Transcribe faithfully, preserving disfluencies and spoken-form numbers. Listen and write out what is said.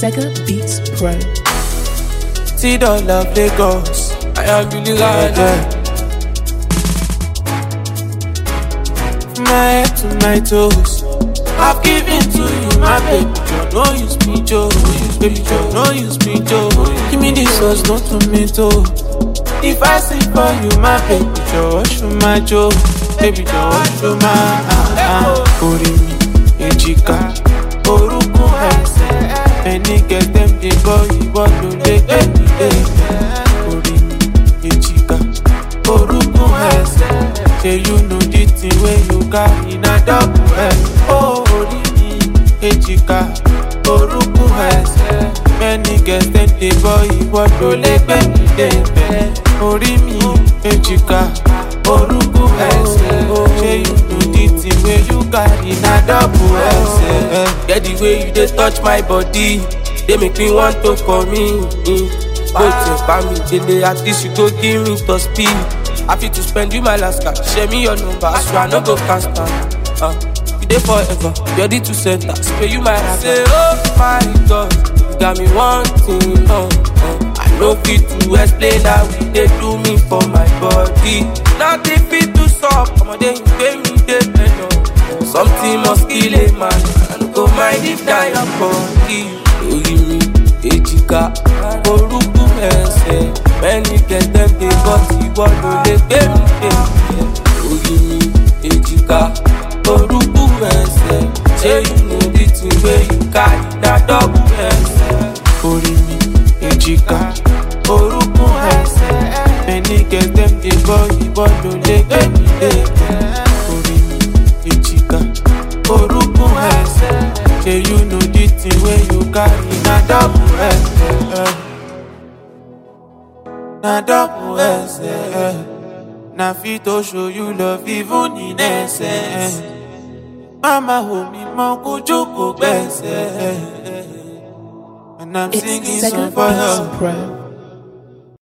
Sega Beats Pro. T-Dog of Lagos, I am really glad. From my head to my toes, I've given to you, my baby. Joe, no use me, Joe. Baby Joe, no use me, Joe. Give me this sauce, no tomato. If I sing for you, my baby Joe, show my Joe. Baby Joe, show my Ori mi, ejika, orúkún ẹsẹ̀. Many girls them they go, you want to let me day. Ori mi, ejika, orúkún ẹsẹ̀. Say you know the thing when you carry na double L. Oh, ori mi, ejika, orúkún ẹsẹ̀. Many girls them they go, you want to let me day. Ori mi, ejika, orúkún ẹsẹ̀. Say you know the thing when you carry na double ẹsẹ̀. Get the way you dey touch my body, they make me want to come in. Go to me, daily at least you go give me to speed. Happy to spend you my last cash. Share me your number, so I no go cast down. Uh, you dey forever, ready to center. Spray you my rap. Say oh my God, you got me wanting. Uh, uh. I no fit to explain how we dey do me for my body. Nothing fit to stop. I'ma dey you pay me dey better. Something must kill a man. I no go mind if die a body. Ori mi, ejika, orúkún ẹsẹ̀. Many girls them they got ìwọ ló lè gbé mi dé. Ori mi, ejika, orúkún ẹsẹ̀. Ṣé you know the thing wey you carry na double ẹsẹ̀? Ori mi, ejika, orúkún ẹsẹ̀. Many girls them they got ìwọ ló lè gbé mi dé. Ori mi, ejika, orúkún ẹsẹ̀. Say you know the thing when you carry na double ẹsẹ̀. Na double ẹsẹ̀. Na fit to show you love even in essence. Mama hold me mọ́ kó jókòó gbẹ̀sẹ̀. And I'm It's singing Sega song for Beats her. Pro.